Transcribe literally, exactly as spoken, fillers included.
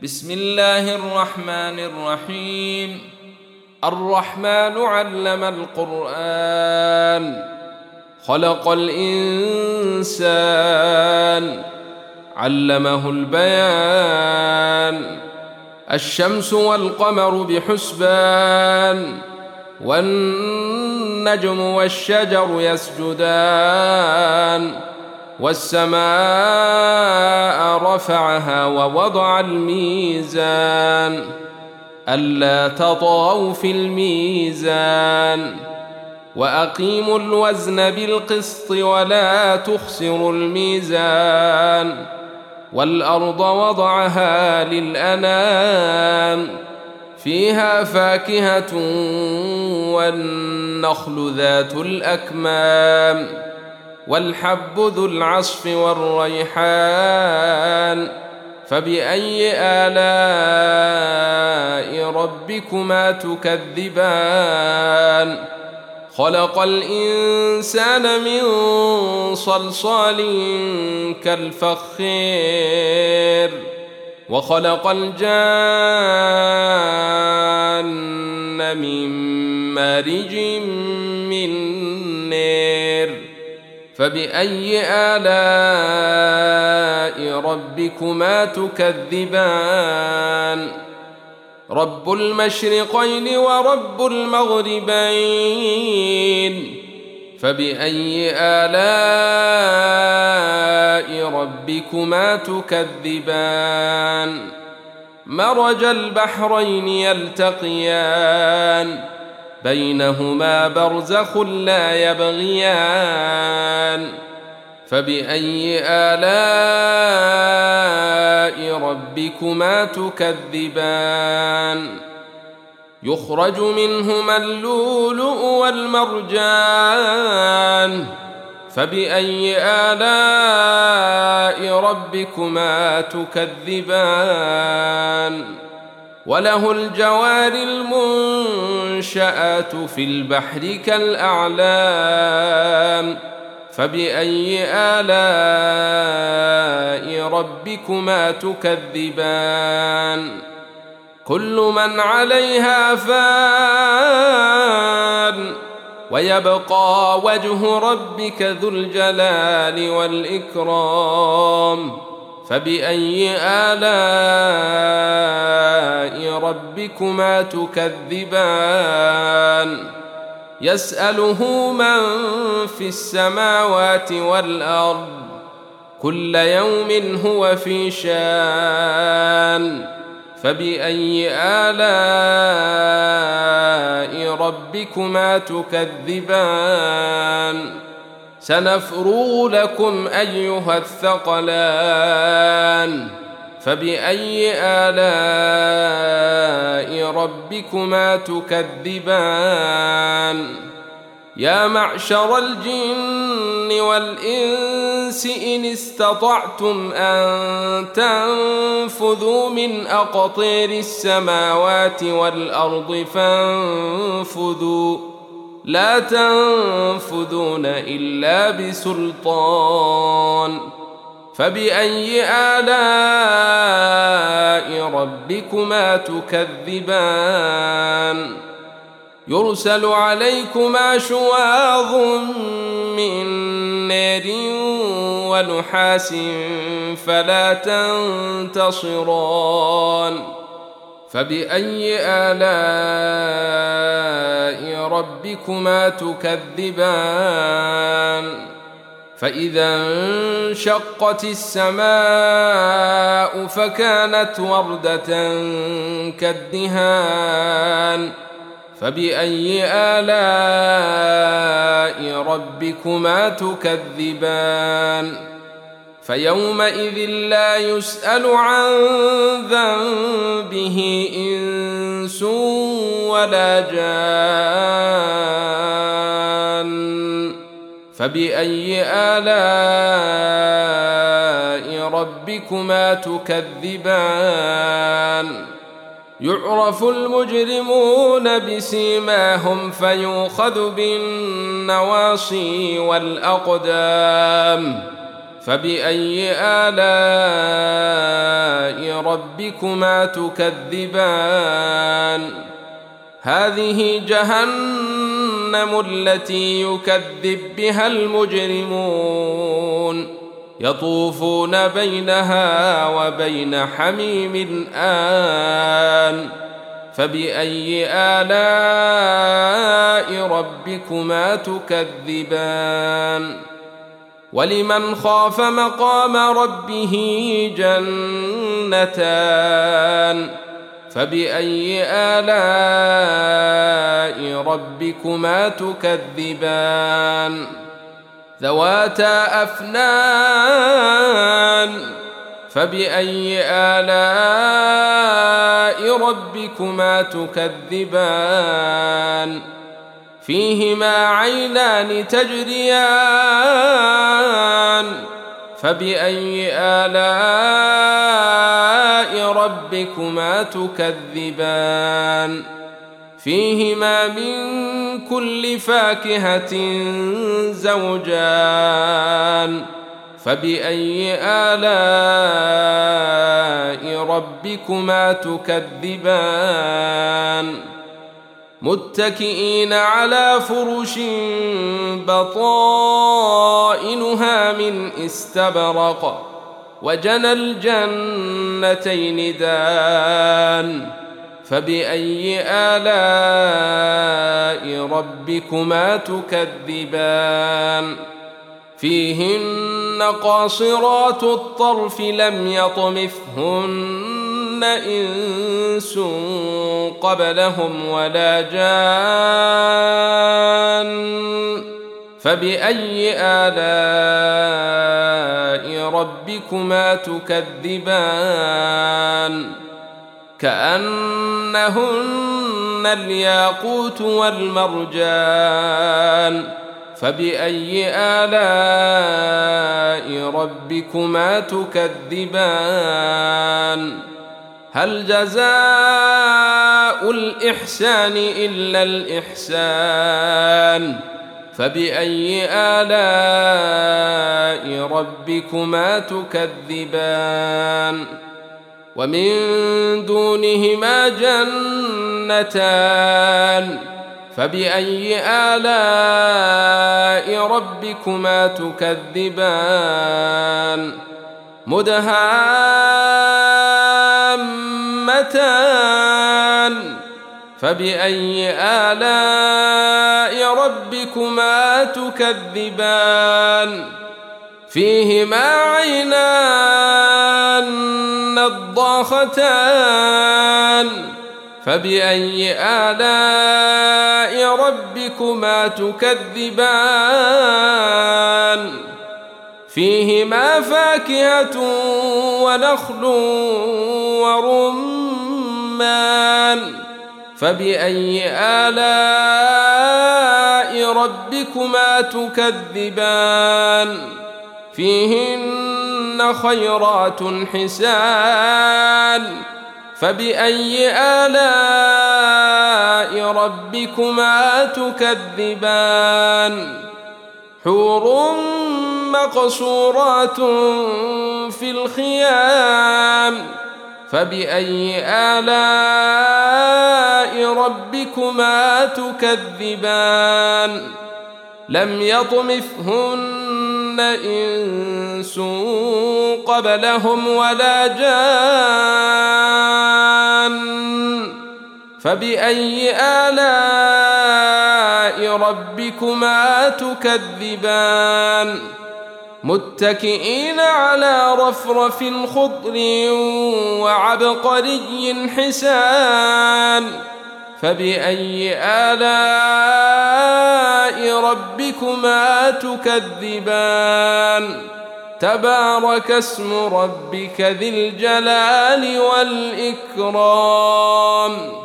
بسم الله الرحمن الرحيم. الرحمن علم القرآن، خلق الإنسان، علمه البيان. الشمس والقمر بحسبان، والنجم والشجر يسجدان، والسماء رفعها ووضع الميزان ألا تطغوا في الميزان، وأقيموا الوزن بالقسط ولا تخسروا الميزان. والأرض وضعها للأنام، فيها فاكهة والنخل ذات الأكمام، والحب ذو العصف والريحان. فبأي آلاء ربكما تكذبان؟ خلق الإنسان من صلصال كالفخار، وخلق الجان من مارج من نار. فبأي آلاء ربكما تكذبان؟ رب المشرقين ورب المغربين. فبأي آلاء ربكما تكذبان؟ مرج البحرين يلتقيان، بينهما برزخ لا يبغيان. فبأي آلاء ربكما تكذبان؟ يخرج منهما اللؤلؤ والمرجان. فبأي آلاء ربكما تكذبان؟ وله الجوار المنشآت في البحر كالأعلام. فبأي آلاء ربكما تكذبان؟ كل من عليها فان، ويبقى وجه ربك ذو الجلال والإكرام. فبأي آلاء ربكما تكذبان؟ يسأله من في السماوات والأرض، كل يوم هو في شان. فبأي آلاء ربكما تكذبان؟ سنفرغ لكم أيها الثقلان. فبأي آلاء ربكما تكذبان؟ يا معشر الجن والإنس إن استطعتم أن تنفذوا من أقطار السماوات والأرض فانفذوا، لا تنفذون إلا بسلطان. فبأي آلاء ربكما تكذبان؟ يرسل عليكما شواظ من نار ونحاس فلا تنتصران. فبأي آلاء ربكما تكذبان؟ فإذا انشقت السماء فكانت وردة كالدهان. فبأي آلاء ربكما تكذبان؟ فيومئذ لا يسأل عن ذنبه إنس ولا جان. فبأي آلاء ربكما تكذبان؟ يعرف المجرمون بسيماهم فيؤخذ بالنواصي والأقدام. فبأي آلاء ربكما تكذبان هذه جهنم التي يكذب بها المجرمون يطوفون بينها وبين حميم آن فبأي آلاء ربكما تكذبان ولمن خاف مقام ربه جنتان فبأي آلاء ربكما تكذبان ذواتا أفنان فبأي آلاء ربكما تكذبان فيهما عينان تجريان فبأي آلاء ربكما تكذبان فيهما من كل فاكهة زوجان فبأي آلاء ربكما تكذبان متكئين على فرش بطائنها من استبرق وجنى الجنتين دان فبأي آلاء ربكما تكذبان فيهن قاصرات الطرف لم يطمثهن إنس قبلهم ولا جان فبأي آلاء ربكما تكذبان كأنهن الياقوت والمرجان فبأي آلاء ربكما تكذبان هل جزاء الإحسان إلا الإحسان فبأي آلاء ربكما تكذبان ومن دونهما جنتان فبأي آلاء ربكما تكذبان مدهامتان فبأي آلاء ربكما تكذبان فيهما عينان نضاختان فبأي آلاء ربكما تكذبان فيهما فاكهة ونخل ورمان فبأي آلاء ربكما تكذبان فيهن خيرات حسان فبأي آلاء ربكما تكذبان حور مقصورات في الخيام فبأي آلاء ربكما تكذبان لم يطمثهن إنس قبلهم ولا جان فبأي آلاء ربكما تكذبان متكئين على رفرف خضر وعبقري حسان فبأي آلاء ربكما تكذبان تبارك اسم ربك ذي الجلال والإكرام